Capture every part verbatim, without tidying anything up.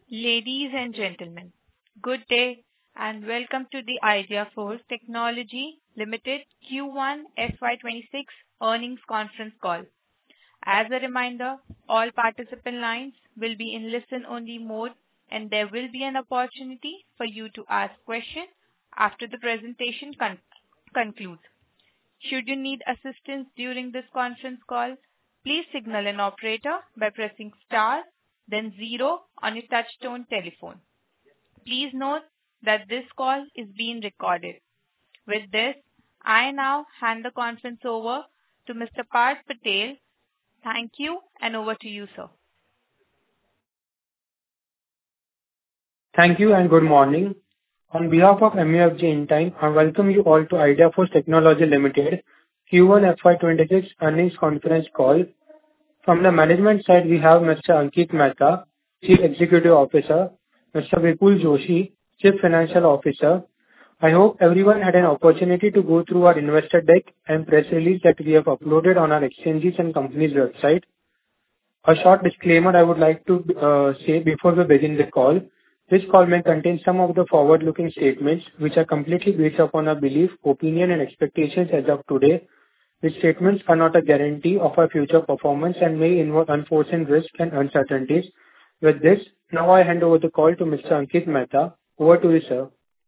Ladies and gentlemen, good day and welcome to the IdeaForce Technologies Limited Q one F Y twenty-six earnings conference call. As a reminder, all participant lines will be in listen-only mode, and there will be an opportunity for you to ask questions after the presentation con- concludes. Should you need assistance during this conference call, please signal an operator by pressing star, then zero on your touch-tone telephone. Please note that this call is being recorded. With this, I now hand the conference over to Mister Parth Patel. Thank you, and over to you, sir. Thank you and good morning. On behalf of M U F G Intime, I welcome you all to IdeaForce Technologies Limited Q one F Y twenty-six earnings conference call. From the management side, we have Mister Ankit Mehta, Chief Executive Officer, Mister Vipul Joshi, Chief Financial Officer. I hope everyone had an opportunity to go through our investor deck and press release that we have uploaded on our exchanges and company's website. A short disclaimer I would like to uh, say before we begin the call. This call may contain some of the forward-looking statements which are completely based upon our belief, opinion, and expectations as of today. These statements are not a guarantee of our future performance and may involve unforeseen risks and uncertainties. With this, now I hand over the call to Mister Ankit Mehta. Over to you, sir.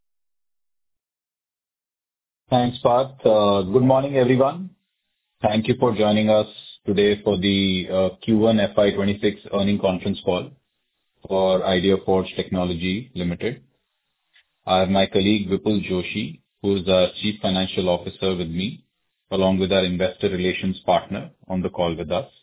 Thanks, Parth. Uh, Good morning, everyone. Thank you for joining us today for the uh, Q one F Y twenty-six earnings conference call for IdeaForce Technologies Limited. I have my colleague Vipul Joshi, who is our Chief Financial Officer with me, along with our investor relations partner on the call with us.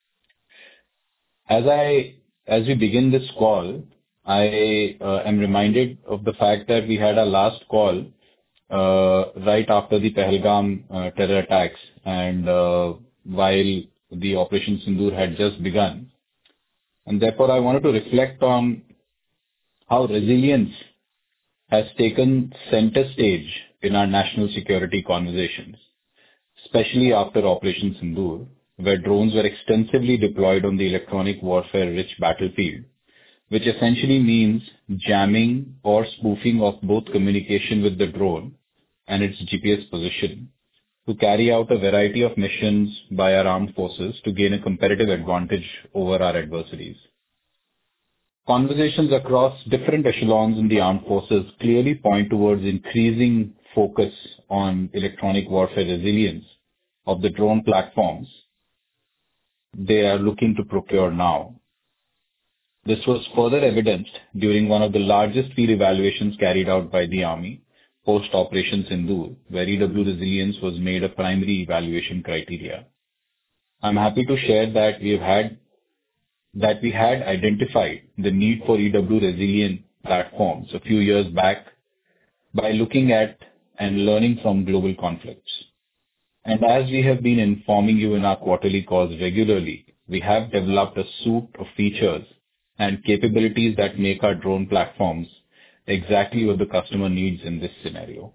As I, as we begin this call, I uh, am reminded of the fact that we had our last call uh, right after the Pahalgam uh, terror attacks, and uh, while the Operation Sindoor had just begun. And therefore, I wanted to reflect on how resilience has taken center stage in our national security conversations, especially after Operation Sindoor, where drones were extensively deployed on the electronic warfare-rich battlefield, which essentially means jamming or spoofing of both communication with the drone and its G P S position to carry out a variety of missions by our armed forces to gain a competitive advantage over our adversaries. Conversations across different echelons in the armed forces clearly point towards increasing focus on electronic warfare resilience of the drone platforms they are looking to procure now. This was further evidenced during one of the largest field evaluations carried out by the Army post-Operation Sindoor, where E W resilience was made a primary evaluation criteria. I'm happy to share that we have had that we had identified the need for E W resilient platforms a few years back by looking at and learning from global conflicts. And as we have been informing you in our quarterly calls regularly, we have developed a suite of features and capabilities that make our drone platforms exactly what the customer needs in this scenario.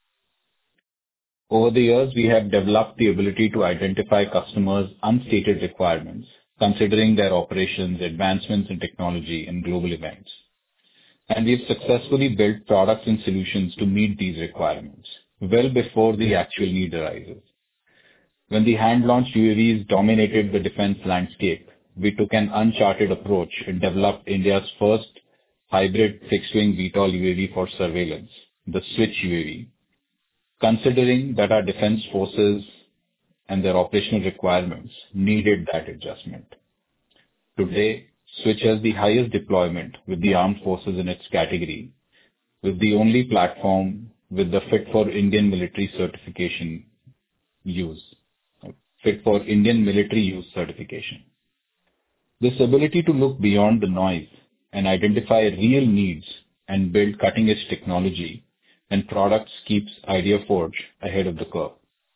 Over the years, we have developed the ability to identify customers' unstated requirements, considering their operations, advancements in technology, and global events. And we've successfully built products and solutions to meet these requirements well before the actual need arises. When the hand-launched U A Vs dominated the defense landscape, we took an uncharted approach and developed India's first hybrid fixed-wing V TOL U A V for surveillance, the Switch U A V, considering that our defense forces and their operational requirements needed that adjustment. Today, Switch has the highest deployment with the armed forces in its category, with the only platform with the Fit for Indian Military Certification use, Fit for Indian Military Use certification. This ability to look beyond the noise and identify real needs and build cutting-edge technology and products keeps IdeaForge ahead of the curve.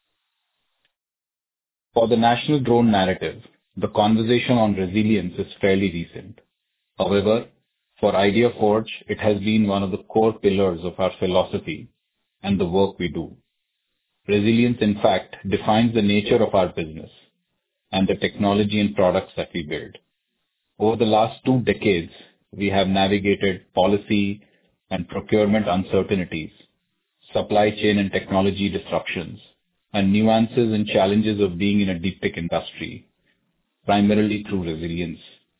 For the national drone narrative, the conversation on resilience is fairly recent. However, for IdeaForge, it has been one of the core pillars of our philosophy and the work we do. Resilience, in fact, defines the nature of our business and the technology and products that we build. Over the last two decades, we have navigated policy and procurement uncertainties, supply chain and technology disruptions, and nuances and challenges of being in a deep tech industry, primarily through resilience.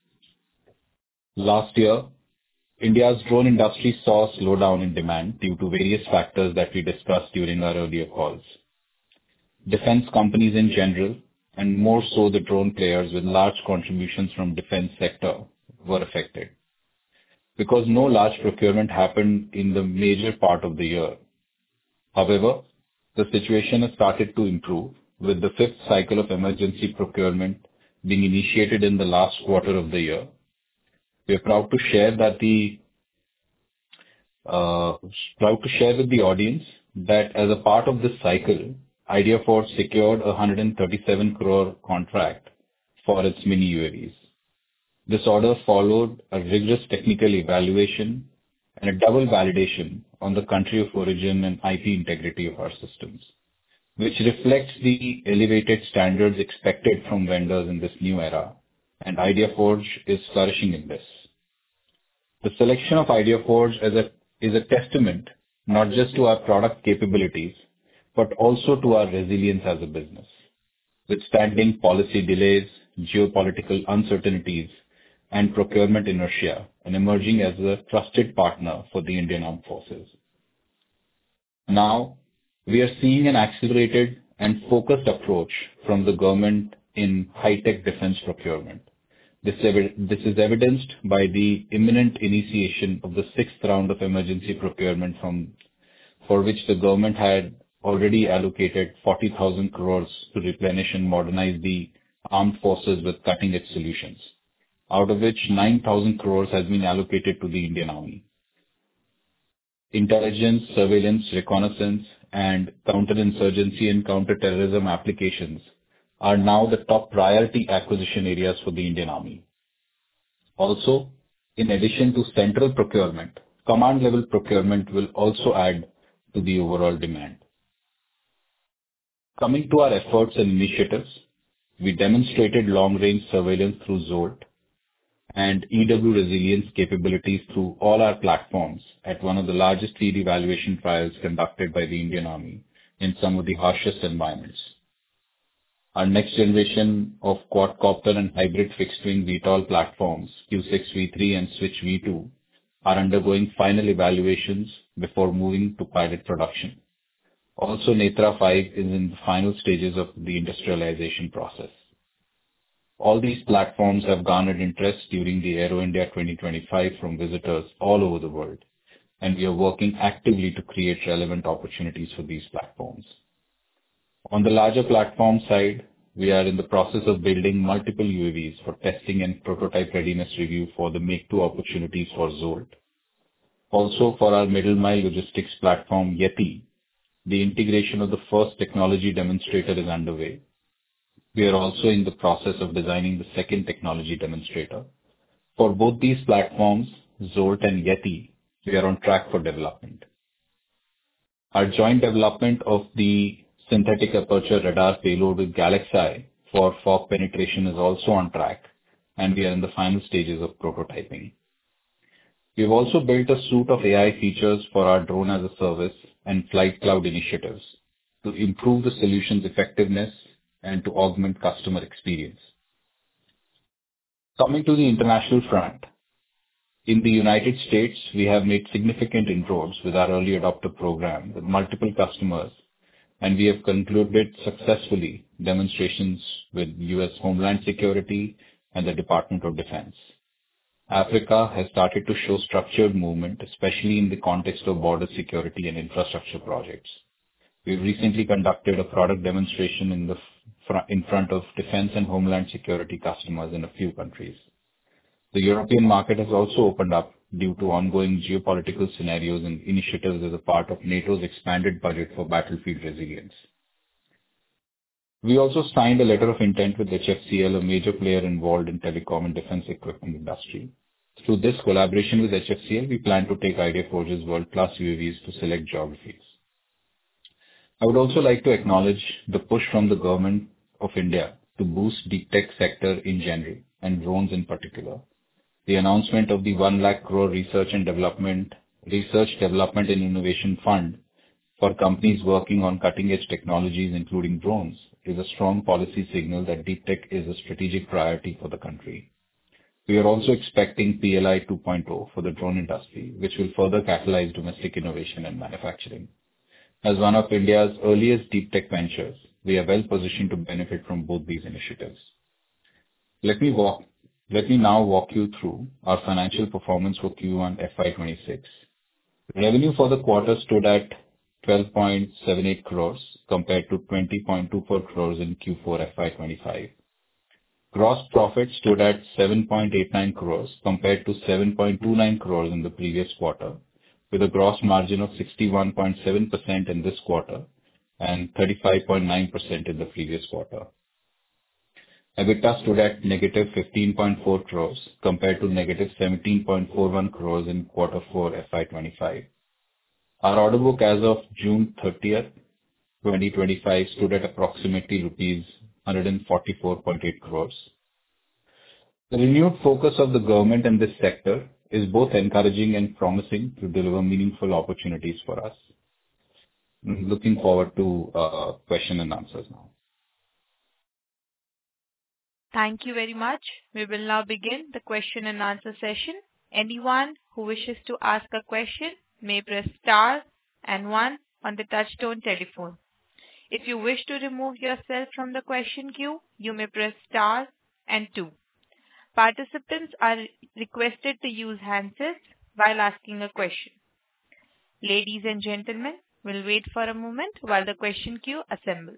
Last year, India's drone industry saw a slowdown in demand due to various factors that we discussed during our earlier calls. Defense companies in general, and more so the drone players with large contributions from defense sector, were affected. Because no large procurement happened in the major part of the year. However, the situation has started to improve, with the fifth cycle of emergency procurement being initiated in the last quarter of the year. We are proud to share that the uh, proud to share with the audience that as a part of this cycle, IdeaForge secured a one hundred thirty-seven crore contract for its mini U A Vs. This order followed a rigorous technical evaluation and a double validation on the country of origin and I P integrity of our systems, which reflects the elevated standards expected from vendors in this new era, and IdeaForge is flourishing in this. The selection of IdeaForge as a, is a testament not just to our product capabilities, but also to our resilience as a business, withstanding policy delays, geopolitical uncertainties, and procurement inertia, and emerging as a trusted partner for the Indian Armed Forces. Now, we are seeing an accelerated and focused approach from the government in high-tech defense procurement. This, ev- this is evidenced by the imminent initiation of the sixth round of emergency procurement from, for which the government had already allocated forty thousand crores to replenish and modernize the armed forces with cutting-edge solutions, out of which nine thousand crores has been allocated to the Indian Army. Intelligence, surveillance, reconnaissance, and counterinsurgency and counterterrorism applications are now the top priority acquisition areas for the Indian Army. Also, in addition to central procurement, command-level procurement will also add to the overall demand. Coming to our efforts and initiatives, we demonstrated long-range surveillance through Zolt and E W resilience capabilities through all our platforms at one of the largest field evaluation trials conducted by the Indian Army in some of the harshest environments. Our next generation of quadcopter and hybrid fixed-wing V TOL platforms, Q six V three and Switch V two, are undergoing final evaluations before moving to pilot production. Also, Netra five is in the final stages of the industrialization process. All these platforms have garnered interest during the Aero India twenty twenty-five from visitors all over the world, and we are working actively to create relevant opportunities for these platforms. On the larger platform side, we are in the process of building multiple U A Vs for testing and prototype readiness review for the Make two opportunities for Zolt. Also, for our middle mile logistics platform Yeti, the integration of the first technology demonstrator is underway. We are also in the process of designing the second technology demonstrator. For both these platforms, Zolt and Yeti, we are on track for development. Our joint development of the synthetic aperture radar payload with GalaxEye for fog penetration is also on track, and we are in the final stages of prototyping. We have also built a suite of A I features for our drone as a service and flight cloud initiatives to improve the solution's effectiveness and to augment customer experience. Coming to the international front, in the United States, we have made significant inroads with our early adopter program with multiple customers, and we have concluded successfully demonstrations with U S Homeland Security and the Department of Defense. Africa has started to show structured movement, especially in the context of border security and infrastructure projects. We recently conducted a product demonstration in the fr- in front of defense and homeland security customers in a few countries. The European market has also opened up due to ongoing geopolitical scenarios and initiatives as a part of NATO's expanded budget for battlefield resilience. We also signed a letter of intent with H F C L, a major player involved in telecom and defense equipment industry. Through this collaboration with H F C L, we plan to take IdeaForge's world-class U A Vs to select geographies. I would also like to acknowledge the push from the government of India to boost deep tech sector in general and drones in particular. the announcement of the one lakh crore Research and Development, Research, Development and Innovation Fund for companies working on cutting-edge technologies, including drones, is a strong policy signal that deep tech is a strategic priority for the country. We are also expecting P L I two point oh for the drone industry, which will further catalyze domestic innovation and manufacturing. As one of India's earliest deep tech ventures, we are well positioned to benefit from both these initiatives. Let me walk, let me now walk you through our financial performance for Q one F Y twenty-six. Revenue for the quarter stood at twelve point seven eight crores compared to twenty point two four crores in Q four F Y twenty-five. Gross profit stood at seven point eight nine crores compared to seven point two nine crores in the previous quarter, with a gross margin of sixty-one point seven percent in this quarter and thirty-five point nine percent in the previous quarter. EBITDA stood at negative fifteen point four crores compared to negative seventeen point four one crores in quarter four F Y twenty-five. Our order book as of June thirtieth, twenty twenty-five stood at approximately rupees one hundred forty-four point eight crores. The renewed focus of the government in this sector is both encouraging and promising to deliver meaningful opportunities for us. I'm looking forward to uh, question and answers now. Thank you very much. We will now begin the question and answer session. Anyone who wishes to ask a question may press star and one on the touchtone telephone. If you wish to remove yourself from the question queue, you may press star and two. Participants are requested to use handsets while asking a question. Ladies and gentlemen, we'll wait for a moment while the question queue assembles.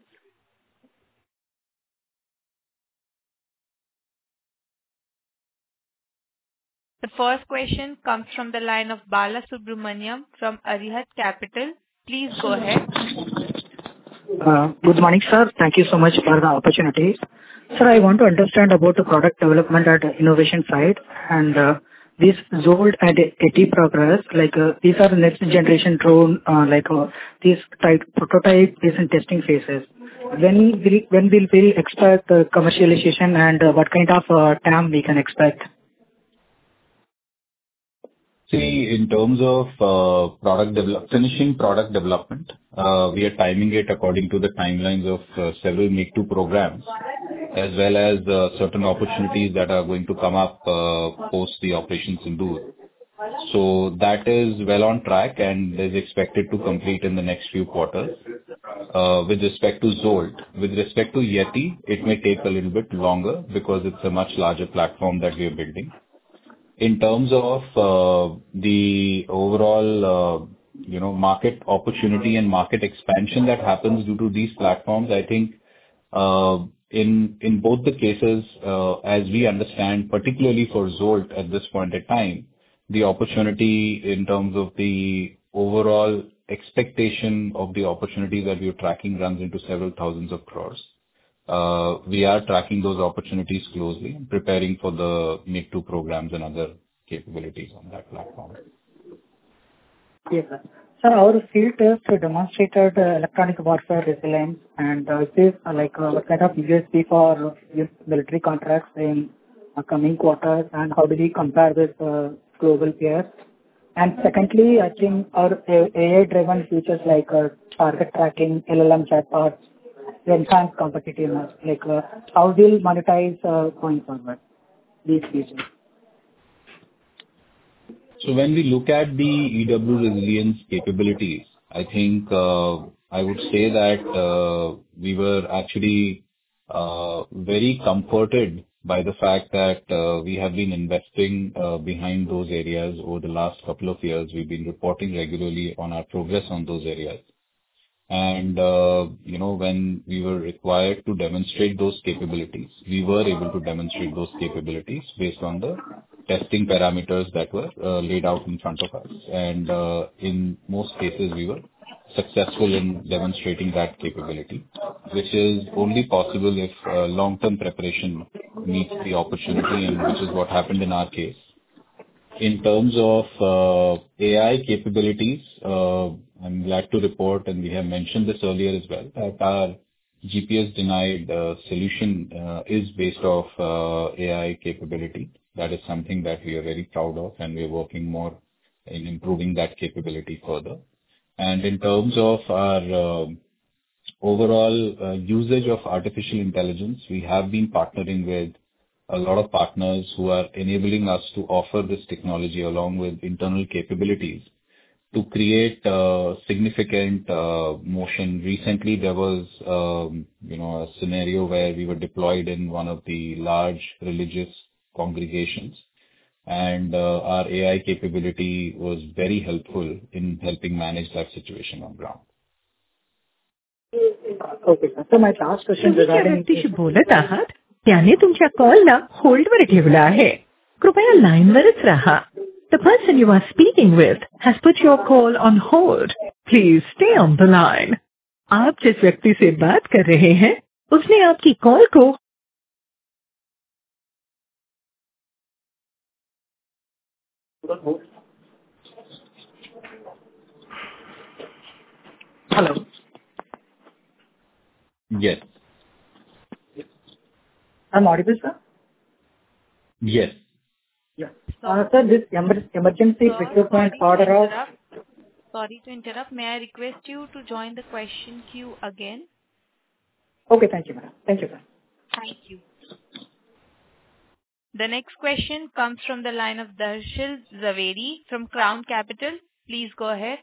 The first question comes from the line of Bala Subramaniam from Arihat Capital. Please go ahead. Uh, good morning, sir. Thank you so much for the opportunity. Sir, I want to understand about the product development and innovation side and uh, this Zold and AT progress, like uh, these are the next generation drone, uh, like uh, these type prototype is in testing phases. When will, when will we expect uh, commercialization and uh, what kind of uh, T A M we can expect? See, in terms of uh, product develop, finishing product development, uh, we are timing it according to the timelines of uh, several Make two programs, as well as uh, certain opportunities that are going to come up uh, post the Operation Sindoor. So that is well on track and is expected to complete in the next few quarters. Uh, with respect to Zold, with respect to Yeti, it may take a little bit longer because it's a much larger platform that we are building. In terms of uh, the overall, uh, you know, market opportunity and market expansion that happens due to these platforms, I think uh, in in both the cases, uh, as we understand, particularly for Zolt at this point in time, the opportunity in terms of the overall expectation of the opportunity that we are tracking runs into several thousands of crores. Uh, we are tracking those opportunities closely and preparing for the Make two programs and other capabilities on that platform. Yes, sir. Sir, our field test demonstrated uh, electronic warfare resilience and uh, this uh, like uh, what kind of U S P for uh, military contracts in uh, coming quarters and how do we compare with uh, global peers? And secondly, I think our A I-driven features like uh, target tracking, L L M chatbots, enhance competitiveness, like uh, how will monetize uh, going forward these features? So when we look at the E W resilience capabilities, I think uh, I would say that uh, we were actually uh, very comforted by the fact that uh, we have been investing uh, behind those areas over the last couple of years. We've been reporting regularly on our progress on those areas. And, uh, you know, when we were required to demonstrate those capabilities, we were able to demonstrate those capabilities based on the testing parameters that were uh, laid out in front of us. And uh, in most cases, we were successful in demonstrating that capability, which is only possible if uh, long-term preparation meets the opportunity, and which is what happened in our case. In terms of uh, A I capabilities, uh, I'm glad to report, and we have mentioned this earlier as well, that our G P S-denied uh, solution uh, is based off uh, A I capability. That is something that we are very proud of, and we're working more in improving that capability further. And in terms of our uh, overall uh, usage of artificial intelligence, we have been partnering with a lot of partners who are enabling us to offer this technology along with internal capabilities to create uh, significant uh, motion. Recently, there was um, you know, a scenario where we were deployed in one of the large religious congregations, and uh, our A I capability was very helpful in helping manage that situation on ground. Okay, sir. So my last question तुम्ही ज्या regarding व्यक्तीशी बोलत आहात त्याने तुमच्या कॉलला होल्डवर ठेवला आहे. कृपया लाईनवरच राहा. The person you are speaking with has put your call on hold. Please stay on the line. आप जिस व्यक्ति से बात कर रहे हैं उसने आपकी कॉल को Hello. Yes. I'm audible, sir? Yes. Yeah. Uh, sir, this emer- emergency Sir, procurement sorry to order of... interrupt. Sorry to interrupt. May I request you to join the question queue again? Okay, thank you, madam. Thank you, sir. Thank you. The next question comes from the line of Darshil Zaveri from Crown Capital. Please go ahead.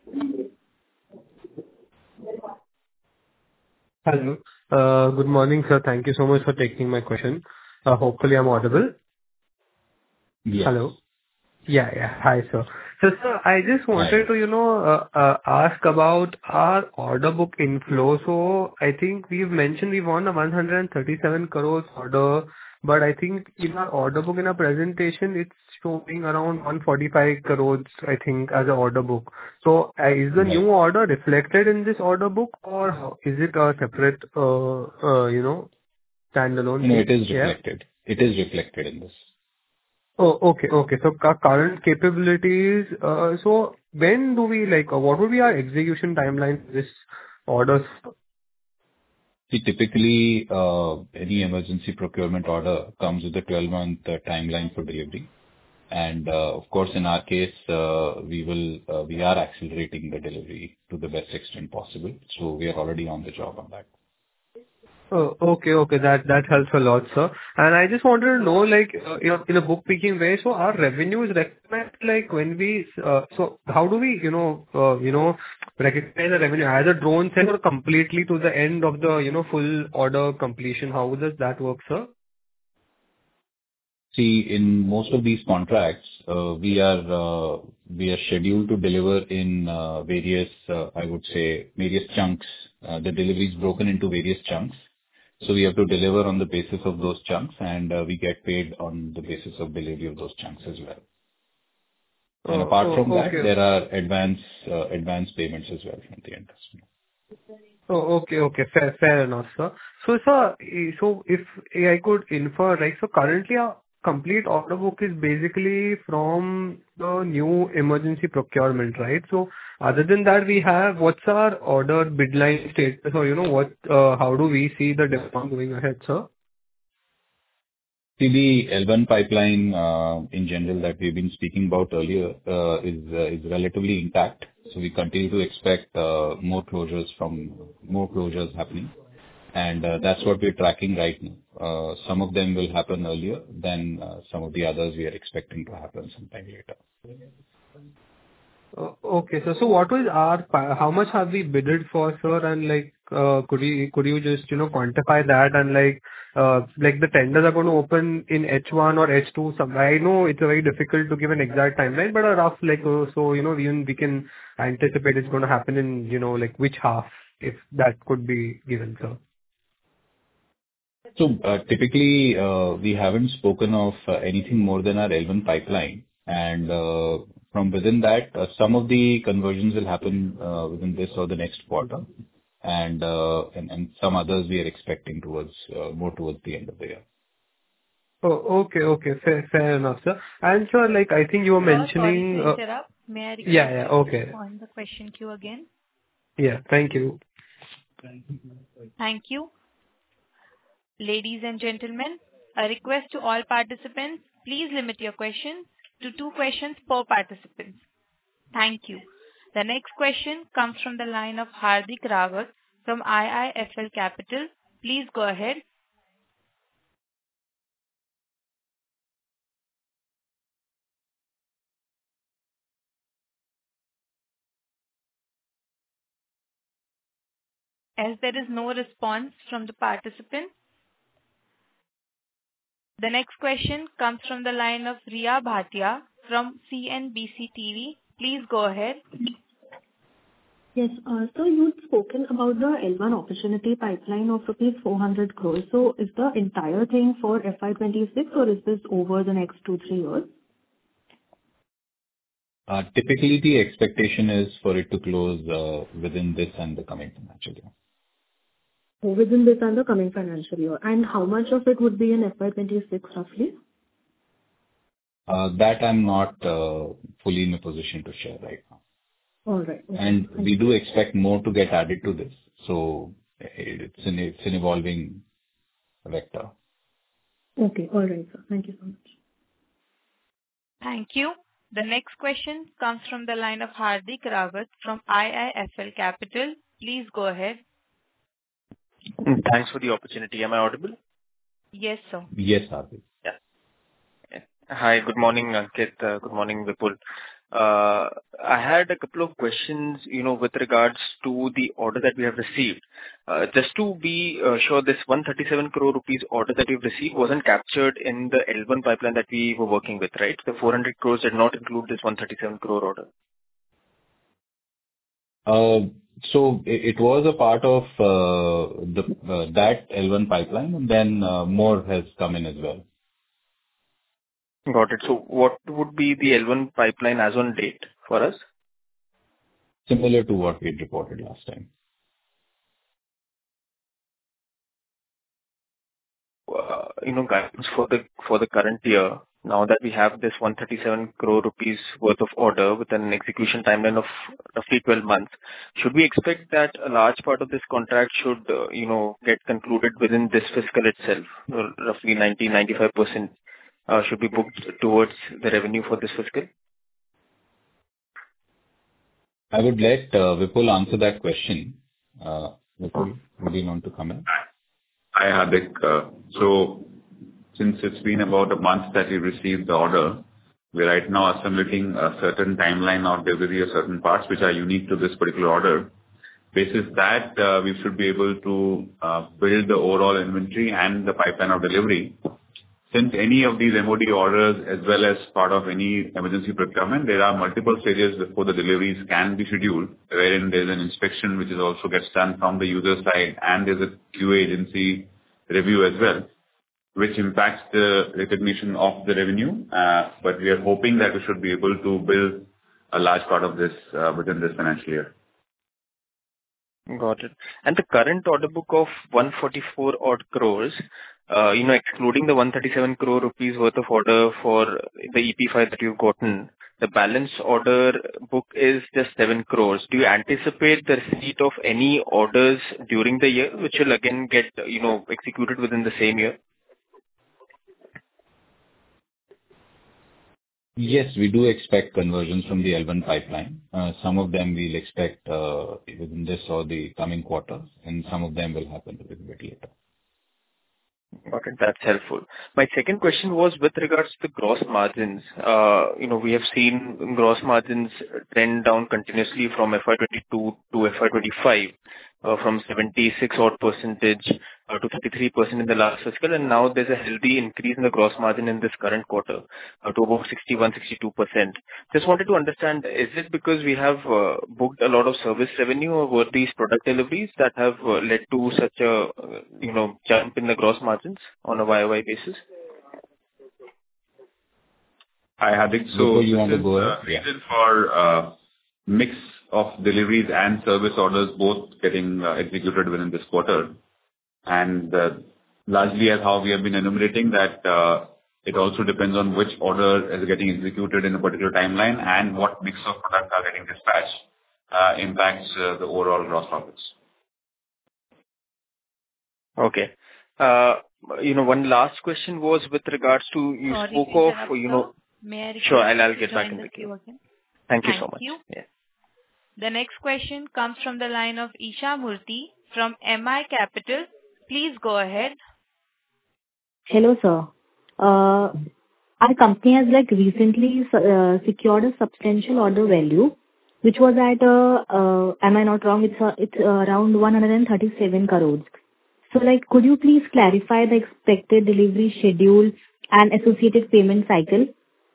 Hello. Uh, Good morning, sir. Thank you so much for taking my question. Uh, Hopefully, I'm audible. Yes. Hello. Yeah, yeah. Hi, sir. So, sir, I just Hi. wanted to, you know, uh, uh, ask about our order book inflow. So I think we've mentioned we won a one hundred thirty-seven crores order, but I think in our order book, in our presentation, it's showing around one hundred forty-five crores, I think, as an order book. So, uh, is the Right. new order reflected in this order book, or how- is it a separate, uh, uh, you know, standalone No, thing? it is Yeah. reflected. It is reflected in this. Oh, okay. Okay. So cu- current capabilities, uh, so when do we like, uh, what would be our execution timeline for this orders? See, typically, uh, any emergency procurement order comes with a twelve-month uh, timeline for delivery. And, uh, of course, in our case, uh, we will, uh, we are accelerating the delivery to the best extent possible. So we are already on the job on that. Oh, okay. Okay. That, that helps a lot, sir. And I just wanted to know, like, uh, in a, in a bookkeeping way, so our revenue is recognized, like, when we, uh, so how do we, you know, uh, you know, recognize the revenue as a drone sale or completely to the end of the, you know, full order completion? How does that work, sir? See, in most of these contracts, uh, we are uh, we are scheduled to deliver in uh, various, uh, I would say, various chunks. Uh, The delivery is broken into various chunks. So we have to deliver on the basis of those chunks, and uh, we get paid on the basis of delivery of those chunks as well. And Oh, apart from oh, that, okay. there are advance uh, advance payments as well from the end customer. Oh, okay, okay. Fair, fair enough, sir. So, sir, eh, so if I could infer, right, so currently our complete order book is basically from the new emergency procurement, right? So other than that, we have, what's our order bid line status, or, you know, what, uh, how do we see the demand going ahead, sir? See, the L one pipeline, uh, in general, that we've been speaking about earlier, uh, is uh, is relatively intact. So we continue to expect uh, more closures from more closures happening, and uh, that's what we're tracking right now. Uh, Some of them will happen earlier than uh, some of the others we are expecting to happen sometime later. Uh, Okay, sir. So what was our, pa- how much have we bidded for, sir? And like, uh, could you, could you just, you know, quantify that? And like, uh, like the tenders are going to open in H one or H two. Some, I know it's very difficult to give an exact timeline, but a rough, like, uh, so, you know, even we can anticipate it's going to happen in, you know, like which half, if that could be given, sir. So, uh, typically, uh, we haven't spoken of uh, anything more than our L one pipeline. And uh, from within that, uh, some of the conversions will happen uh, within this or the next quarter, and uh, and and some others we are expecting towards uh, more towards the end of the year. Oh, okay, okay. Fair, fair enough, sir. And sir, like, I think you were Sir, sorry mentioning, to uh, interrupt. May I request yeah, yeah, you okay. to join the question queue again? Yeah, thank you. Thank you. Ladies and gentlemen, a request to all participants, please limit your questions to two questions per participant. Thank you. The next question comes from the line of Hardik Rawat from I I F L Capital. Please go ahead. As there is no response from the participant, the next question comes from the line of Riya Bhatia from C N B C T V. Please go ahead. Yes. uh, So you'd spoken about the L one opportunity pipeline of rupees four hundred crores. So is the entire thing for F Y twenty-six, or is this over the next two, three years? Uh, Typically, the expectation is for it to close uh, within this and the coming financial year. Within this and the coming financial year. And how much of it would be in F Y twenty-six, roughly? Uh, That I'm not uh, fully in a position to share right now. All right. Okay. And Thank we you. do expect more to get added to this. So it's an it's an evolving vector. Okay. All right, sir. Thank you so much. Thank you. The next question comes from the line of Hardik Rawat from I I F L Capital. Please go ahead. Mm, Thanks for the opportunity. Am I audible? Yes, sir. Yes, Hardik. Yeah. Yeah. Hi, good morning, Ankit. Uh, Good morning, Vipul. Uh, I had a couple of questions, you know, with regards to the order that we have received. Uh, Just to be uh, sure, this one hundred thirty-seven crore rupees order that you've received wasn't captured in the L one pipeline that we were working with, right? The four hundred crores did not include this one hundred thirty-seven crore order. Uh, So it it was a part of uh, the uh, that L one pipeline, and then uh, more has come in as well. Got it. So what would be the L one pipeline as on date for us? Similar to what we had reported last time. Uh, You know, guidance for the for the current year, now that we have this one hundred thirty-seven crore rupees worth of order with an execution timeline of roughly twelve months, should we expect that a large part of this contract should, uh, you know, get concluded within this fiscal itself? Uh, Roughly ninety to ninety-five percent uh, should be booked towards the revenue for this fiscal? I would let uh, Vipul answer that question. Uh, Vipul, would you want to comment? Hi, Hardik. Uh, So since it's been about a month that we received the order, we're right now assimilating a certain timeline of delivery of certain parts which are unique to this particular order. Basis that, uh, we should be able to uh, build the overall inventory and the pipeline of delivery. Since any of these M O D orders, as well as part of any emergency procurement, there are multiple stages before the deliveries can be scheduled, wherein there's an inspection which is also gets done from the user side, and there's a Q A agency review as well, which impacts the recognition of the revenue. Uh, But we are hoping that we should be able to build a large part of this uh, within this financial year. Got it. And the current order book of one hundred forty-four odd crores, uh, you know, excluding the one hundred thirty-seven crore rupees worth of order for the E P five that you've gotten, the balance order book is just seven crores. Do you anticipate the receipt of any orders during the year, which will again get, you know, executed within the same year? Yes, we do expect conversions from the L one pipeline. Uh, Some of them we'll expect uh, within this or the coming quarter, and some of them will happen a little bit later. Got it. That's helpful. My second question was with regards to gross margins. Uh, You know, we have seen gross margins trend down continuously from F Y twenty-two to F Y twenty-five, uh, from seventy-six odd percentage uh, to thirty-three percent in the last fiscal, and now there's a healthy increase in the gross margin in this current quarter uh, to about sixty-one to sixty-two percent. Just wanted to understand, is it because we have uh, booked a lot of service revenue, or were these product deliveries that have uh, led to such a, uh, you know, jump in the gross margins on a Y O Y basis? Hi, Hardik. So Vipul, you this want to is go the ahead? Yeah. reason for uh, mix of deliveries and service orders both getting uh, executed within this quarter. And uh, largely as how we have been enumerating that, uh, it also depends on which order is getting executed in a particular timeline and what mix of products are getting dispatched, uh, impacts uh, the overall gross profits. Okay. Uh, you know, one last question was with regards to, you Sorry spoke to of, interrupt, you sir. know, May I request sure, I'll, I'll you to get back join in the the queue queue. again? Thank you so Thank much. you. Yeah. The next question comes from the line of Isha Murthy from M I Capital. Please go ahead. Hello, sir. Uh, Our company has like recently uh, secured a substantial order value, which was at, uh, uh, am I not wrong? It's uh, it's uh, around one hundred thirty-seven crores. So, like, could you please clarify the expected delivery schedule and associated payment cycle?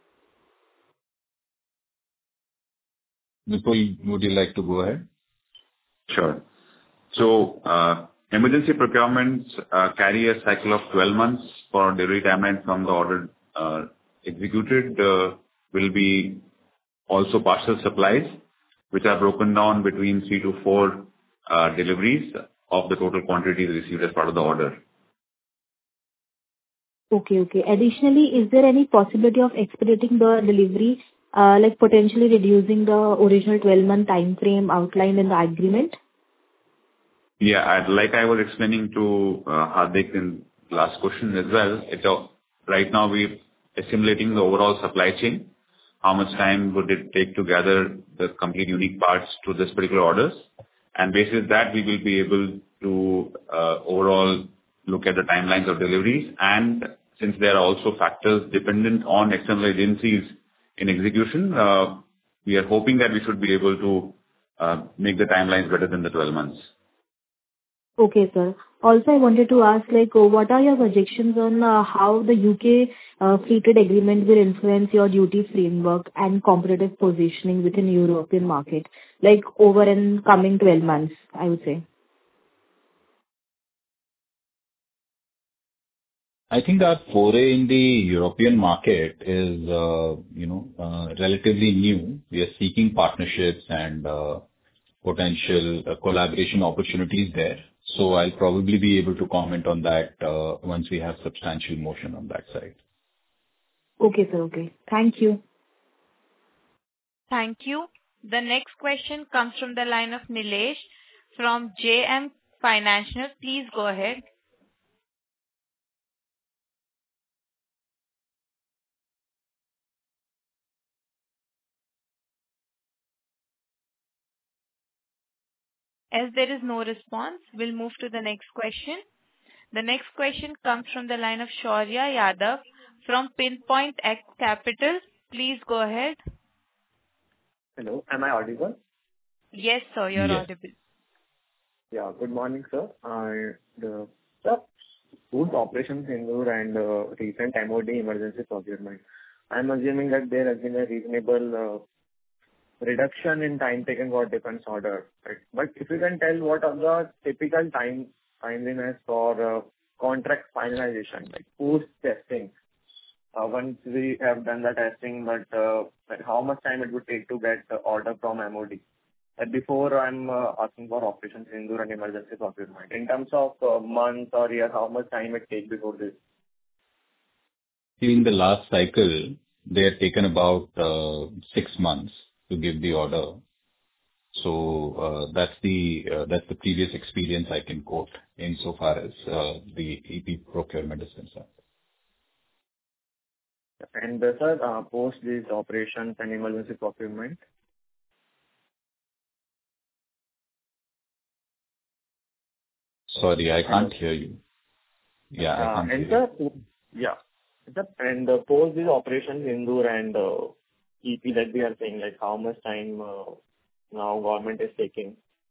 Vipul, would you like to go ahead? Sure. So, uh, emergency procurements uh, carry a cycle of twelve months for delivery timeline from the order uh, executed. Uh, will be also partial supplies, which are broken down between three to four uh, deliveries of the total quantities received as part of the order. Okay, okay. Additionally, is there any possibility of expediting the delivery, uh, like potentially reducing the original twelve-month time frame outlined in the agreement? Yeah, I'd- like I was explaining to uh, Hardik in last question as well, it's a- right now we're assimilating the overall supply chain. How much time would it take to gather the complete unique parts to this particular orders? And basis that, we will be able to uh, overall look at the timelines of deliveries. And since there are also factors dependent on external agencies in execution, uh, we are hoping that we should be able to uh, make the timelines better than the twelve months. Okay, sir. Also, I wanted to ask, like, uh, what are your projections on uh, how the U K uh, free trade agreement will influence your duty framework and competitive positioning within European market, like over in coming twelve months, I would say? I think our foray in the European market is, uh, you know, uh, relatively new. We are seeking partnerships and uh, potential uh, collaboration opportunities there. So I'll probably be able to comment on that uh, once we have substantial motion on that side. Okay, sir. Okay. Thank you. Thank you. The next question comes from the line of Nilesh from J M Financial. Please go ahead. As there is no response, we'll move to the next question. The next question comes from the line of Shaurya Yadav from Pinpoint X Capital. Please go ahead. Hello, am I audible? Yes, sir, you're Yes. audible. Yeah, good morning, sir. Uh, the sir, Food Operations Sindoor and uh, recent M O D emergency procurement. I'm assuming that there has been a reasonable uh, reduction in time taken for defense order, right? But if you can tell what are the typical time timeliness for uh, contract finalization, like post testing. Uh, once we have done the testing, but uh, like how much time it would take to get the order from M O D? Uh, Before I'm uh, asking for Operation Sindoor and emergency procurement. In terms of uh, months or year, how much time it take before this? In the last cycle, they had taken about uh, six months to give the order. So uh, that's the uh, that's the previous experience I can quote insofar as uh, the E P procurement is concerned. And uh, sir, uh, post these operations and emergency procurement. Sorry, I can't hear you. Yeah, I Uh, can't and hear sir, yeah, sir, and uh, post these operations Sindoor and uh, E P that we are saying, like how much time uh, now government is taking?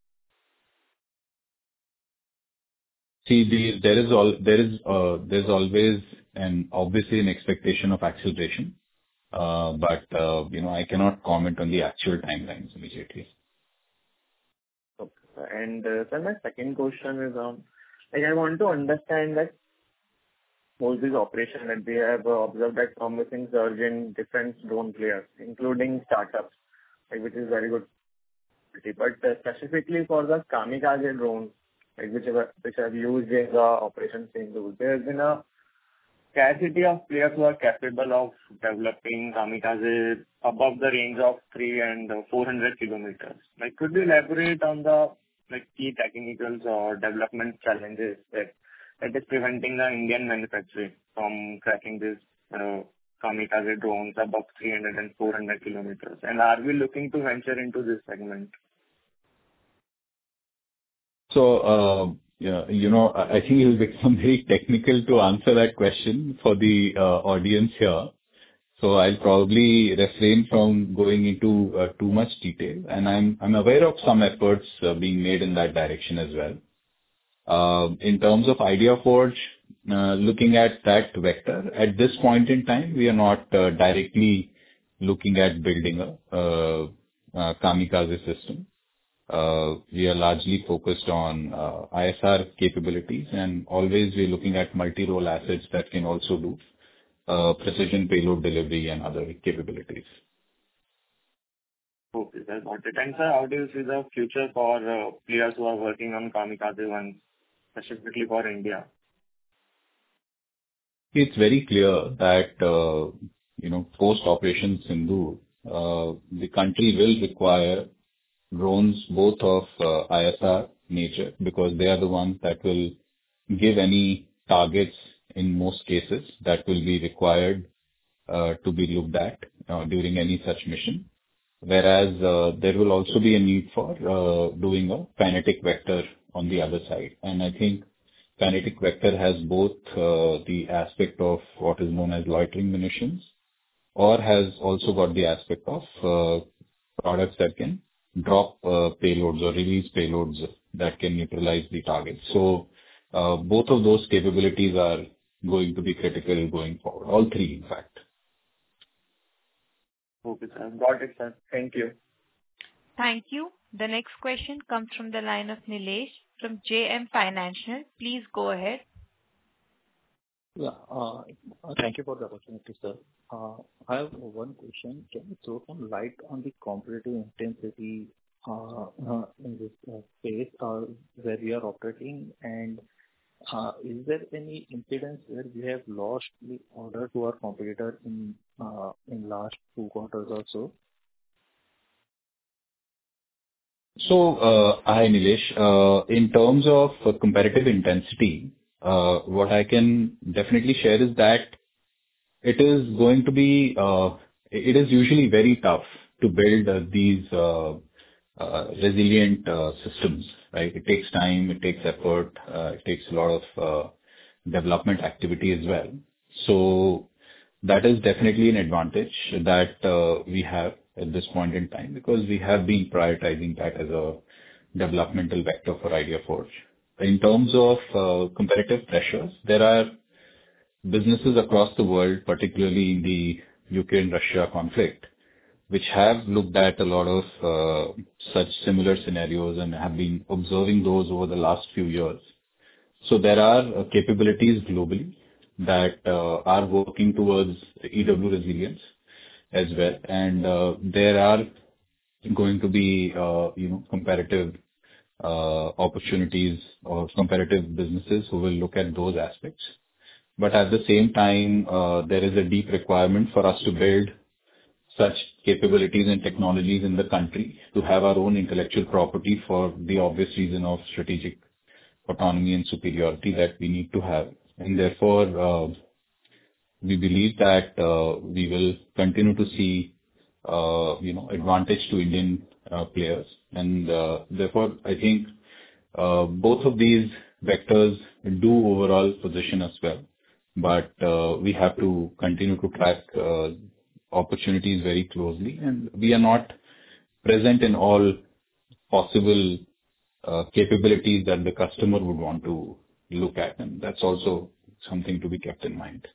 See, the- there is al- there is uh, there's always an obviously an expectation of acceleration, uh, but uh, you know I cannot comment on the actual timelines immediately. Okay. And uh, sir, my second question is on, like I want to understand that post this operation that we have uh, observed that promising surge in defense drone players, including startups, like which is very good. But uh, specifically for the kamikaze drones, like which have, which have used in the Operation Sindoor, there has been a scarcity of players who are capable of developing kamikaze above the range of three and four hundred kilometers. Like, could you elaborate on the like key technicals or development challenges that that is preventing the Indian manufacturing from cracking these uh, kamikaze drones above three hundred and four hundred kilometers? And are we looking to venture into this segment? So, uh, yeah, you know, I I think it will become very technical to answer that question for the uh, audience here. So I'll probably refrain from going into uh, too much detail, and I'm I'm aware of some efforts uh, being made in that direction as well. Uh, In terms of IdeaForge, uh, looking at that vector, at this point in time, we are not uh, directly looking at building a uh, uh, kamikaze system. Uh, We are largely focused on uh, I S R capabilities, and always we're looking at multi-role assets that can also do uh, precision payload delivery and other capabilities. Okay, sir. Got it. And sir, how do you see the future for uh, players who are working on kamikaze ones, specifically for India? It's very clear that, uh, you know, post-Operation Sindoor, uh, the country will require drones both of uh, I S R nature, because they are the ones that will give any targets in most cases that will be required uh, to be looked at uh, during any such mission. Whereas uh, there will also be a need for uh, doing a kinetic vector on the other side. And I think kinetic vector has both uh, the aspect of what is known as loitering munitions, or has also got the aspect of uh, products that can drop uh, payloads or release payloads that can neutralize the target. So uh, both of those capabilities are going to be critical going forward. All three, in fact. Okay, sir. Got it, sir. Thank you. Thank you. The next question comes from the line of Nilesh from J M Financial. Please go ahead. Yeah. uh, Thank you for the opportunity, sir. Uh, I have one question. Can you throw some light on the competitive intensity uh, uh, in this uh, space uh, where we are operating? And uh, is there any incidents where we have lost the order to our competitor in uh, in last two quarters or so? So, uh, hi, Nilesh. Uh, In terms of uh, competitive intensity, uh, what I can definitely share is that it is going to be, uh, it is usually very tough to build uh, these uh, uh, resilient uh, systems, right? It takes time, it takes effort, uh, it takes a lot of uh, development activity as well. So that is definitely an advantage that uh, we have at this point in time, because we have been prioritizing that as a developmental vector for IdeaForge. In terms of uh, competitive pressures, there are businesses across the world, particularly in the Ukraine-Russia conflict, which have looked at a lot of uh, such similar scenarios and have been observing those over the last few years. So there are uh, capabilities globally that uh, are working towards E W resilience as well, and uh, there are going to be, uh, you know, comparative uh, opportunities or comparative businesses who will look at those aspects. But at the same time, uh, there is a deep requirement for us to build such capabilities and technologies in the country to have our own intellectual property for the obvious reason of strategic autonomy and superiority that we need to have. And therefore, uh, we believe that uh, we will continue to see, uh, you know, advantage to Indian uh, players. And uh, therefore, I think uh, both of these vectors do overall position us well. But uh, we have to continue to track uh, opportunities very closely, and we are not present in all possible uh, capabilities that the customer would want to look at, and that's also something to be kept in mind.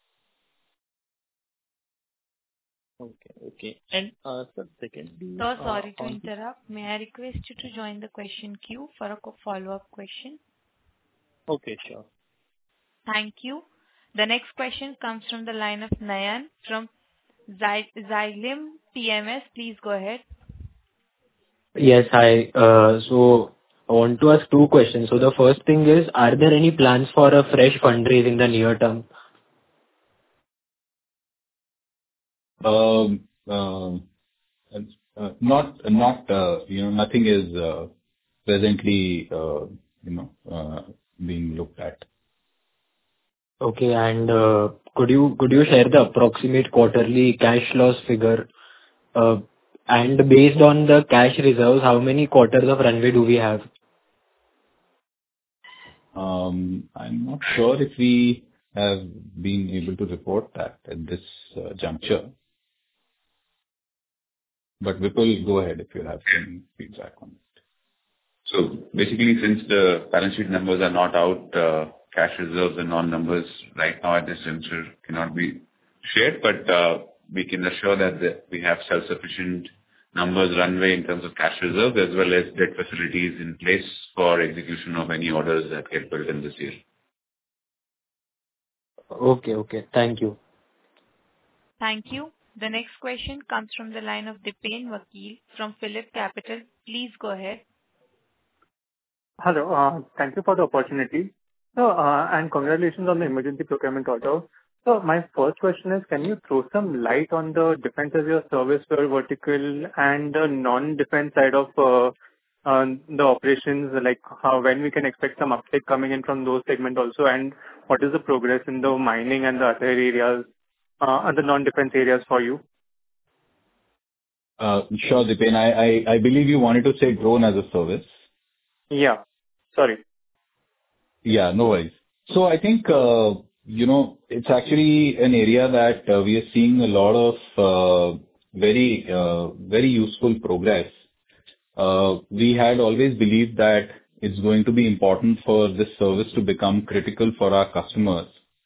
Okay. Okay. And uh, sir, secondly, So uh, sorry to on the... interrupt. May I request you to join the question queue for a co- follow-up question? Okay, sure. Thank you. The next question comes from the line of Nayan from Xy- Xylem P M S. Please go ahead. Yes, hi. Uh, So I want to ask two questions. So the first thing is, are there any plans for a fresh fundraise in the near term? Um, uh, uh, Not, not uh, you know, nothing is uh, presently, uh, you know, uh, being looked at. Okay. And uh, could you could you share the approximate quarterly cash loss figure? Uh, and based on the cash reserves, how many quarters of runway do we have? Um, I'm not sure if we have been able to report that at this uh, juncture, but Vipul, go ahead if you have some feedback on it. So basically, since the balance sheet numbers are not out, uh, cash reserves and non-numbers right now at this juncture cannot be shared, but uh, we can assure that the- we have self-sufficient numbers runway in terms of cash reserves as well as debt facilities in place for execution of any orders that get built in this year. Okay. Okay. Thank you. Thank you. The next question comes from the line of Dipen Vakil from Phillip Capital. Please go ahead. Hello. uh, Thank you for the opportunity. So, uh, and congratulations on the emergency procurement order. So my first question is, can you throw some light on the defense as your service vertical and the non-defense side of uh, uh, the operations, like how, when we can expect some uptake coming in from those segment also, and what is the progress in the mining and the other areas, uh, other non-defense areas for you? Uh, Sure, Dipen. I I I believe you wanted to say drone as a service. Yeah. Sorry. Yeah, no worries. So I think, uh, you know, it's actually an area that uh, we are seeing a lot of uh, very, uh, very useful progress. Uh, We had always believed that it's going to be important for this service to become critical for our customers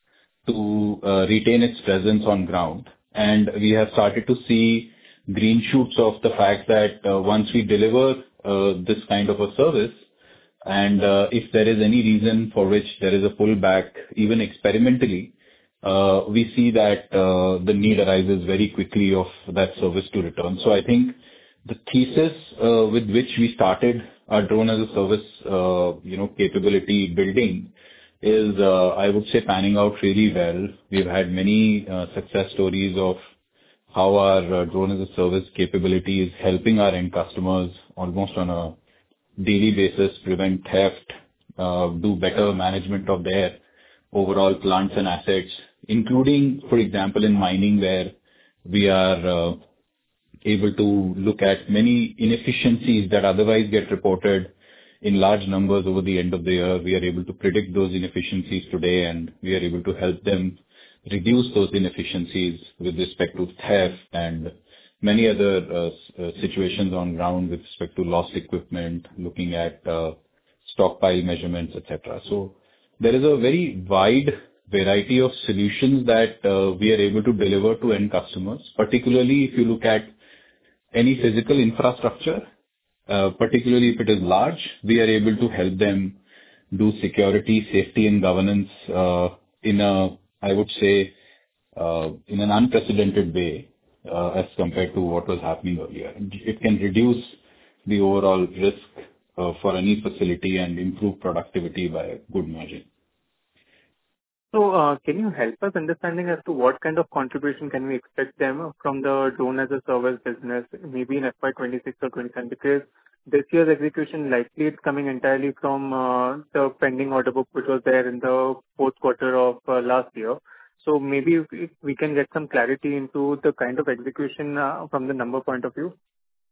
to uh, retain its presence on ground. And we have started to see green shoots of the fact that uh, once we deliver uh, this kind of a service, and uh, if there is any reason for which there is a pullback, even experimentally, uh, we see that uh, the need arises very quickly of that service to return. So I think the thesis uh, with which we started our drone as a service, uh, you know, capability building is, uh, I would say, panning out really well. We've had many uh, success stories of how our uh, drone as a service capability is helping our end customers almost on a daily basis prevent theft, uh, do better management of their overall plants and assets, including, for example, in mining, where we are uh, able to look at many inefficiencies that otherwise get reported in large numbers over the end of the year. We are able to predict those inefficiencies today, and we are able to help them reduce those inefficiencies with respect to theft and many other uh, s- uh, situations on ground with respect to lost equipment, looking at uh, stockpile measurements, et cetera. So there is a very wide variety of solutions that uh, we are able to deliver to end customers, particularly if you look at any physical infrastructure, uh, particularly if it is large, we are able to help them do security, safety, and governance uh, in a, I would say, uh, in an unprecedented way uh, as compared to what was happening earlier. It can reduce the overall risk uh, for any facility and improve productivity by a good margin. So, uh, can you help us understanding as to what kind of contribution can we expect them from the drone as a service business, maybe in F Y twenty-six or twenty-seven? Because this year's execution likely it's coming entirely from uh, the pending order book, which was there in the fourth quarter of uh, last year. So maybe if if we can get some clarity into the kind of execution uh, from the number point of view.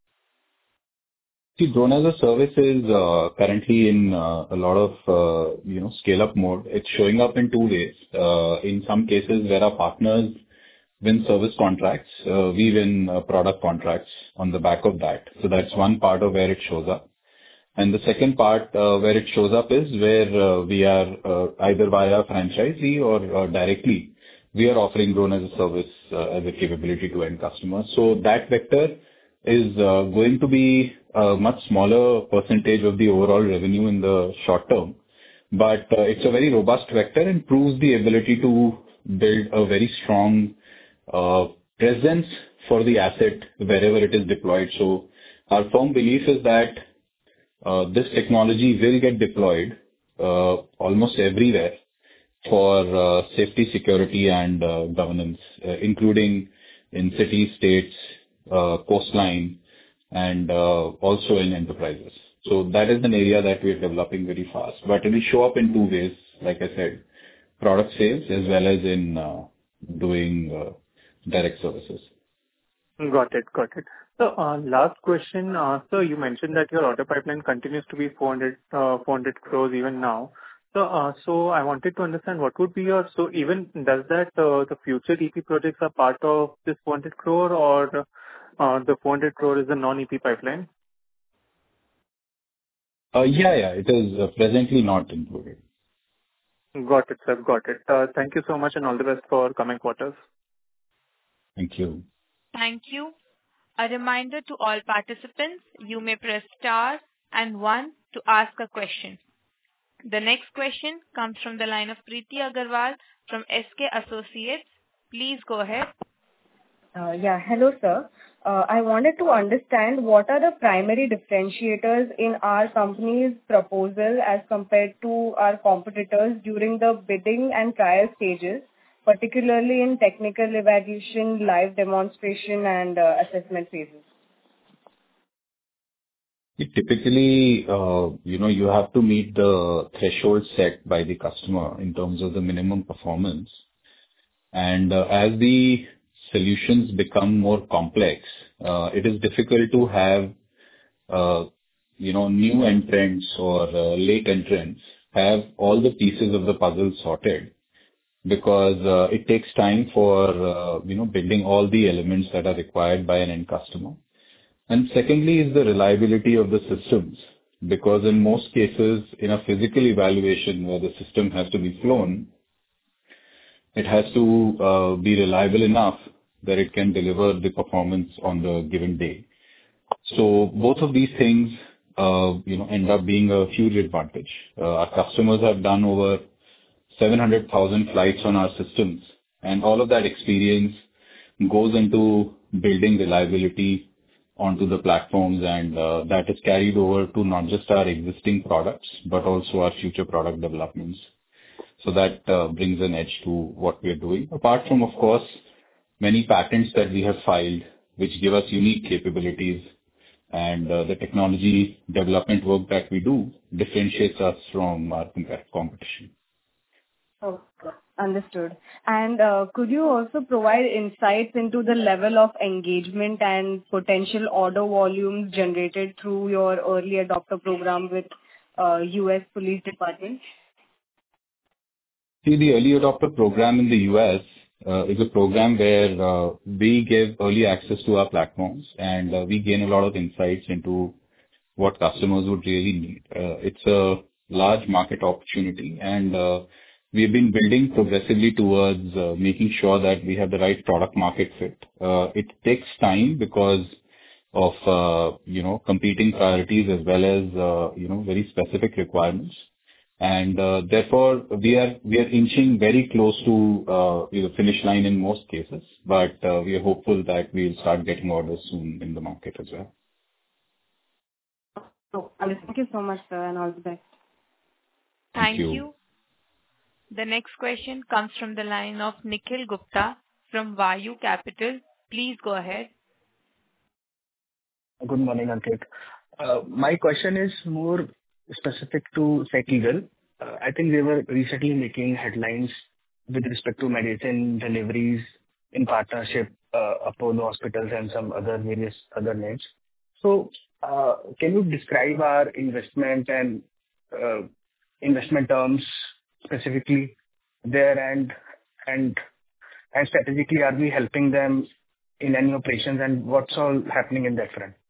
See, drone as a service is uh, currently in uh, a lot of uh, you know scale-up mode. It's showing up in two ways. Uh, In some cases where our partners win service contracts, uh, we win uh, product contracts on the back of that. So that's one part of where it shows up. And the second part uh, where it shows up is where uh, we are uh, either via franchisee or uh, directly, we are offering drone as a service uh, as a capability to end customers. So that vector is uh, going to be a much smaller percentage of the overall revenue in the short term. But uh, it's a very robust vector and proves the ability to build a very strong uh, presence for the asset wherever it is deployed. So our firm belief is that uh, this technology will get deployed uh, almost everywhere for uh, safety, security, and uh, governance, uh, including in cities, states, uh, coastline, and uh, also in enterprises. So that is an area that we are developing very fast. But it will show up in two ways, like I said. product sales as well as in uh, doing uh, direct services. Got it. Got it. So, uh, last question. Uh, So you mentioned that your order pipeline continues to be four hundred uh, four hundred crores even now. So, uh, so I wanted to understand what would be your... So even does that, uh, the future E P projects are part of this four hundred crore, or uh, the four hundred crore is a non-E P pipeline? Uh, Yeah, yeah, it is uh, presently not included. Got it, sir. Got it. Uh, Thank you so much, and all the best for coming quarters. Thank you. Thank you. A reminder to all participants, you may press star and one to ask a question. The next question comes from the line of Preeti Agarwal from S K Associates. Please go ahead. Uh, Yeah. Hello, sir. Uh, I wanted to understand what are the primary differentiators in our company's proposal as compared to our competitors during the bidding and trial stages, particularly in technical evaluation, live demonstration, and uh, assessment phases. It Typically, uh, you know, you have to meet the threshold set by the customer in terms of the minimum performance. And uh, as the solutions become more complex, uh, it is difficult to have, uh, you know, new entrants or uh, late entrants have all the pieces of the puzzle sorted, because uh, it takes time for, uh, you know, building all the elements that are required by an end customer. And secondly is the reliability of the systems, because in most cases, in a physical evaluation where the system has to be flown, it has to uh, be reliable enough that it can deliver the performance on the given day. So both of these things, uh, you know, end up being a huge advantage. Uh, our customers have done over seven hundred thousand flights on our systems, and all of that experience goes into building reliability onto the platforms, and uh, that is carried over to not just our existing products, but also our future product developments. So that uh, brings an edge to what we are doing. Apart from, of course, many patents that we have filed, which give us unique capabilities, and uh, the technology development work that we do differentiates us from our com- competition. Okay. Understood. And uh, could you also provide insights into the level of engagement and potential order volumes generated through your early adopter program with uh, U S Police Department? See, the early adopter program in the U S uh, is a program where uh, we give early access to our platforms, and uh, we gain a lot of insights into what customers would really need. Uh, it's a large market opportunity, and uh, we've been building progressively towards uh, making sure that we have the right product market fit. Uh, it takes time because of, uh, you know, competing priorities as well as, uh, you know, very specific requirements. And uh, therefore, we are we are inching very close to uh, the finish line in most cases, but uh, we are hopeful that we'll start getting orders soon in the market as well. Oh, thank you so much, sir, and all the best. Thank you. you. The next question comes from the line of Nikhil Gupta from Vayu Capital. Please go ahead. Good morning, Ankit. Uh, my question is more specific to SecLegal. Uh, I think they were recently making headlines with respect to medicine deliveries in partnership, uh, Apollo Hospitals and some other various other names. So, uh, can you describe our investment and uh, investment terms specifically there, and and and strategically, are we helping them in any operations, and what's all happening in that front?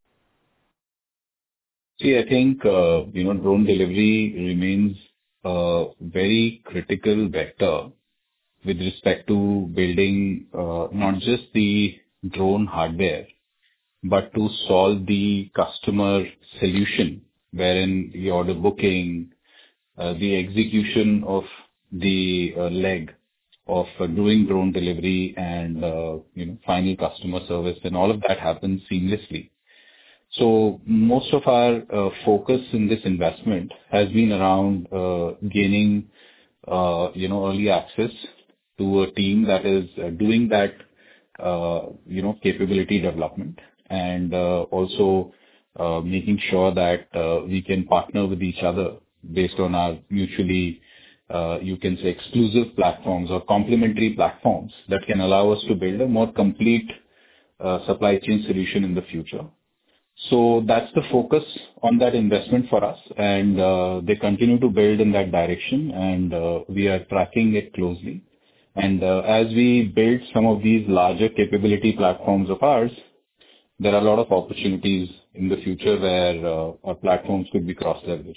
See, I think, uh, you know, drone delivery remains a very critical vector with respect to building uh, not just the drone hardware, but to solve the customer solution, wherein the order booking, uh, the execution of the uh, leg of uh, doing drone delivery and, uh, you know, final customer service, and all of that happens seamlessly. So most of our uh, focus in this investment has been around uh, gaining, uh, you know, early access to a team that is uh, doing that, uh, you know, capability development, and uh, also uh, making sure that uh, we can partner with each other based on our mutually uh, you can say, exclusive platforms or complementary platforms that can allow us to build a more complete uh, supply chain solution in the future. So that's the focus on that investment for us, and uh, they continue to build in that direction, and uh, we are tracking it closely. And uh, as we build some of these larger capability platforms of ours, there are a lot of opportunities in the future where uh, our platforms could be cross-leveraged.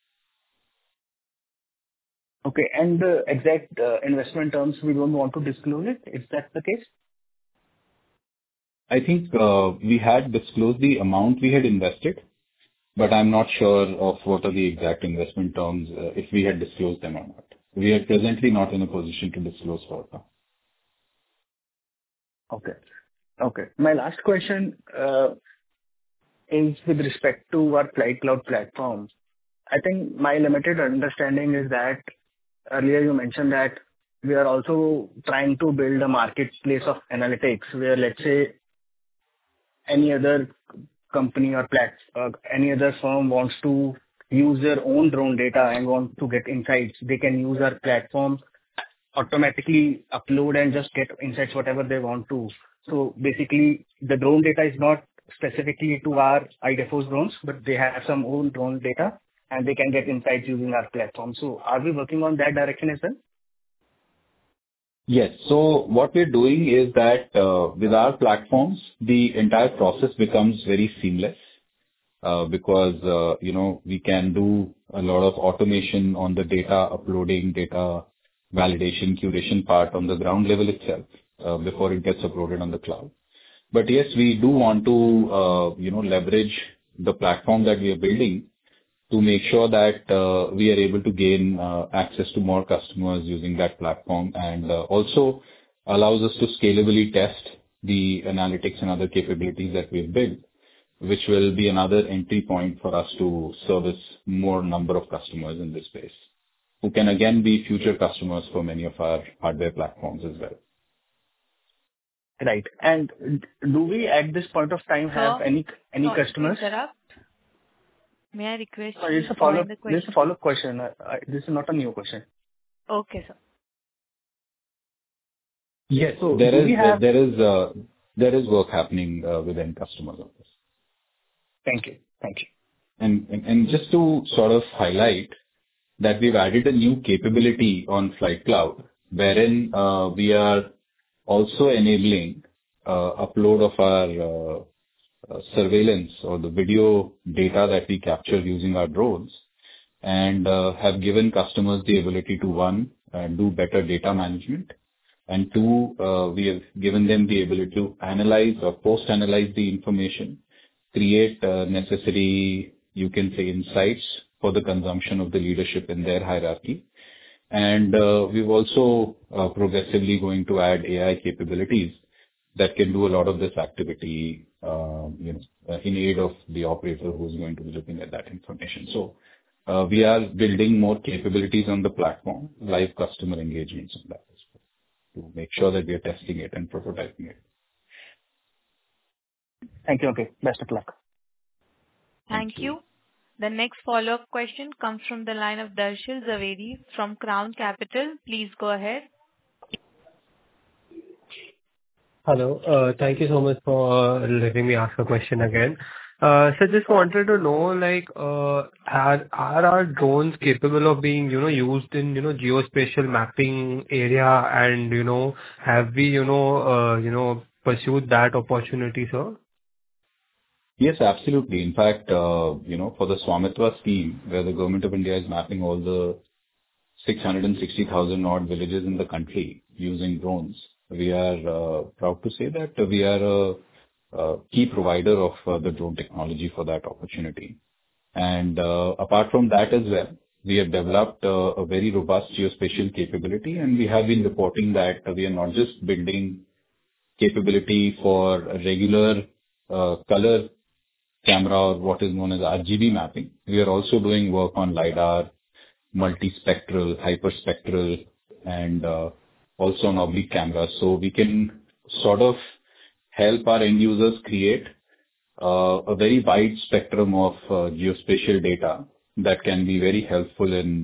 Okay. And the exact uh, investment terms, we don't want to disclose it. Is that the case? I think uh, we had disclosed the amount we had invested, but I'm not sure of what are the exact investment terms, uh, if we had disclosed them or not. We are presently not in a position to disclose for now. Okay. Okay. My last question uh, is with respect to our Flight Cloud platform. I think my limited understanding is that earlier you mentioned that we are also trying to build a marketplace of analytics where, let's say, any other company or plat, uh, any other firm wants to use their own drone data and want to get insights, they can use our platform, automatically upload and just get insights whatever they want to. So basically, the drone data is not specifically to our iDefos drones, but they have some own drone data and they can get insights using our platform. So are we working on that direction as well? Yes. So what we're doing is that uh, with our platforms, the entire process becomes very seamless uh, because, uh, you know, we can do a lot of automation on the data uploading, data validation, curation part on the ground level itself uh, before it gets uploaded on the cloud. But yes, we do want to, uh, you know, leverage the platform that we are building to make sure that uh, we are able to gain uh, access to more customers using that platform, and uh, also allows us to scalably test the analytics and other capabilities that we've built, which will be another entry point for us to service more number of customers in this space, who can again be future customers for many of our hardware platforms as well. Right. And do we at this point of time have Sir, any any sorry to customers? interrupt. May I request Sorry, you it's a to follow-up. join the This is question? a follow-up question. I, I, this is not a new question. Okay, sir. Yes, So there do is we have? there is uh, there is work happening uh, within customers on this. Thank you. Thank you. And, and and just to sort of highlight that we've added a new capability on Flight Cloud, wherein uh, we are also enabling uh, upload of our uh, uh, surveillance or the video data that we capture using our drones, and uh, have given customers the ability to, one, uh, do better data management, and two, uh, we have given them the ability to analyze or post-analyze the information, create uh, necessary, you can say, insights for the consumption of the leadership in their hierarchy. And uh, we've also uh, progressively going to add A I capabilities that can do a lot of this activity, uh, you know, uh, in aid of the operator who's going to be looking at that information. So uh, we are building more capabilities on the platform, live customer engagements on that as well, to make sure that we are testing it and prototyping it. Thank you. Okay. Best of luck. Thank, Thank you. you. The next follow-up question comes from the line of Darshil Zaveri from Crown Capital. Please go ahead. Hello. Uh, thank you so much for letting me ask a question again. Uh, so just wanted to know, like, uh, are, are our drones capable of being, you know, used in, you know, geospatial mapping area, and, you know, have we, you know, uh, you know, pursued that opportunity, sir? Yes, absolutely. In fact, uh, you know, for the Swamitva scheme, where the government of India is mapping all the six hundred sixty thousand odd villages in the country using drones, we are uh, proud to say that we are a, a key provider of uh, the drone technology for that opportunity. And uh, apart from that as well, we have developed uh, a very robust geospatial capability, and we have been reporting that we are not just building capability for a regular uh, color camera or what is known as R G B mapping. We are also doing work on LiDAR, multispectral, hyperspectral, and uh, also on oblique cameras. So we can sort of help our end users create uh, a very wide spectrum of uh, geospatial data that can be very helpful in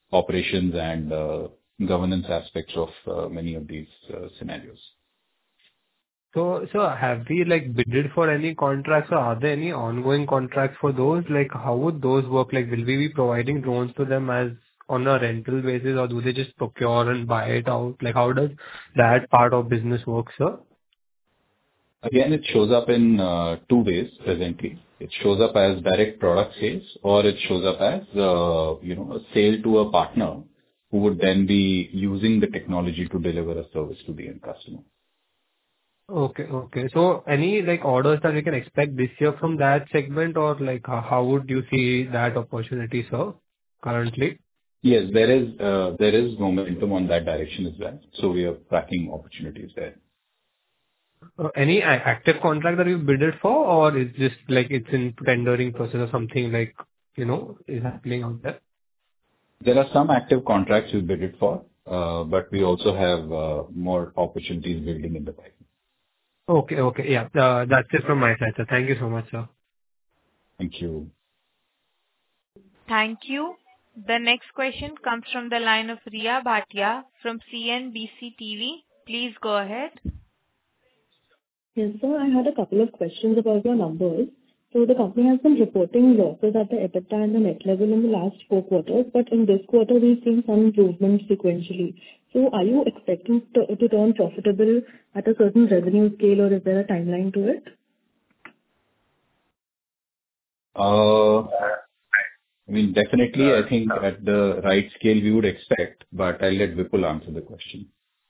operations and uh, governance aspects of uh, many of these uh, scenarios. So, so have we like bidded for any contracts, or are there any ongoing contracts for those? Like, how would those work? Like, will we be providing drones to them as on a rental basis, or do they just procure and buy it out? Like, how does that part of business work, sir? Again, it shows up in uh, two ways presently. It shows up as direct product sales, or it shows up as uh, you know a sale to a partner who would then be using the technology to deliver a service to the end customer. Okay, okay. So any like orders that we can expect this year from that segment, or like how, how would you see that opportunity, sir, currently? Yes, there is uh, there is momentum on that direction as well. So we are tracking opportunities there. Uh, Any a- active contract that you bidded for, or is just like it's in tendering process or something like, you know, is happening out there? There are some active contracts we bidded for, uh, but we also have uh, more opportunities building in the pipeline. Okay, okay. Yeah, uh, that's it from my side, sir. Thank you so much, sir. Thank you. Thank you. The next question comes from the line of Riya Bhatia from C N B C T V. Please go ahead. Yes, sir. I had a couple of questions about your numbers. So the company has been reporting losses at the EBITDA and the net level in the last four quarters, but in this quarter, we've seen some improvement sequentially. So are you expecting to to turn profitable at a certain revenue scale, or is there a timeline to it? Uh, I mean, definitely, I think at the right scale we would expect, but I'll let Vipul answer the question.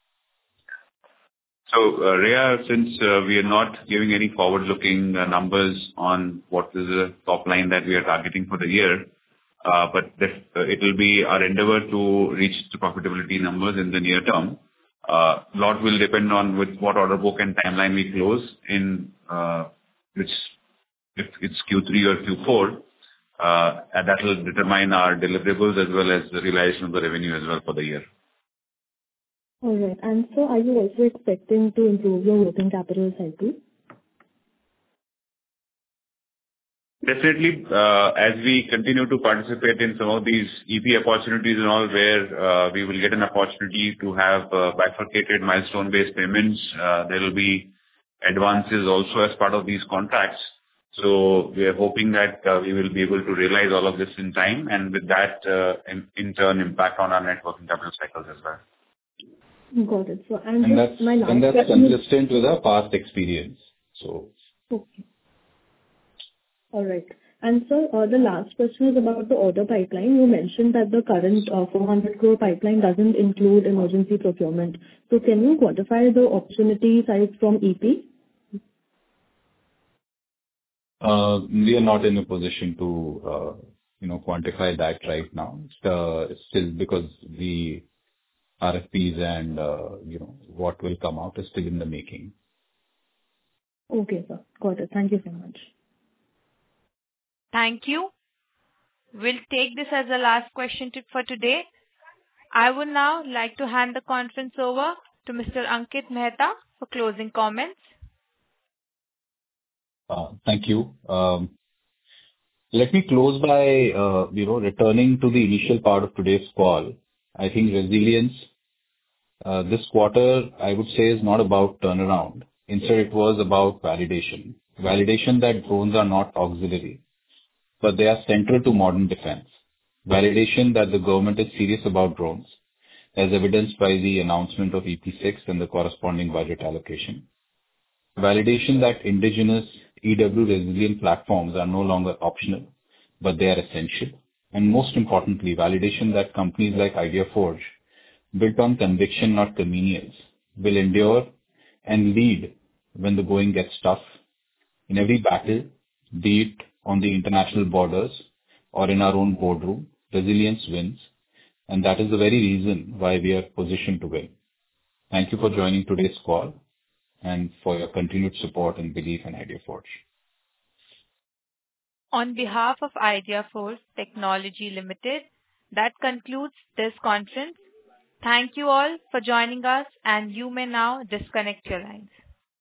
So, uh, Rhea, since uh, we are not giving any forward-looking uh, numbers on what is the top line that we are targeting for the year, uh, but this- uh, it will be our endeavor to reach the profitability numbers in the near term. A lot will depend on with what order book and timeline we close in, uh, which if it's Q three or Q four, uh, and that will determine our deliverables as well as the realization of the revenue as well for the year. All right. And so are you also expecting to improve your working capital cycle? Definitely, uh, as we continue to participate in some of these E P opportunities and all, where uh, we will get an opportunity to have uh, bifurcated milestone-based payments, uh, there will be advances also as part of these contracts. So we are hoping that uh, we will be able to realize all of this in time, and with that, uh, in in turn, impact on our net working capital cycles as well. Got it. So, and And just that's my last and that's question is... consistent with our past experience. So Okay. All right. And so, uh, the last question is about the order pipeline. You mentioned that the current uh, four hundred crore pipeline doesn't include emergency procurement. So can you quantify the opportunity size from E P? uh, we are not in a position to uh, you know quantify that right now. It's, uh, it's still because the R F Ps and uh, you know what will come out is still in the making. Okay, sir. Got it. Thank you so much. Thank you. We'll take this as the last question to, for today. I would now like to hand the conference over to Mister Ankit Mehta for closing comments. Uh, Thank you. Um, Let me close by uh, you know returning to the initial part of today's call. I think resilience uh, this quarter, I would say, is not about turnaround. Instead, it was about validation. Validation that drones are not auxiliary, but they are central to modern defense. Validation that the government is serious about drones, as evidenced by the announcement of E P six and the corresponding budget allocation. Validation that indigenous E W resilient platforms are no longer optional, but they are essential. And most importantly, validation that companies like IdeaForge, built on conviction, not convenience, will endure and lead when the going gets tough. In every battle, be it on the international borders or in our own boardroom, resilience wins, and that is the very reason why we are positioned to win. Thank you for joining today's call and for your continued support and belief in IdeaForge. On behalf of IdeaForce Technology Limited, that concludes this conference. Thank you all for joining us, and you may now disconnect your lines.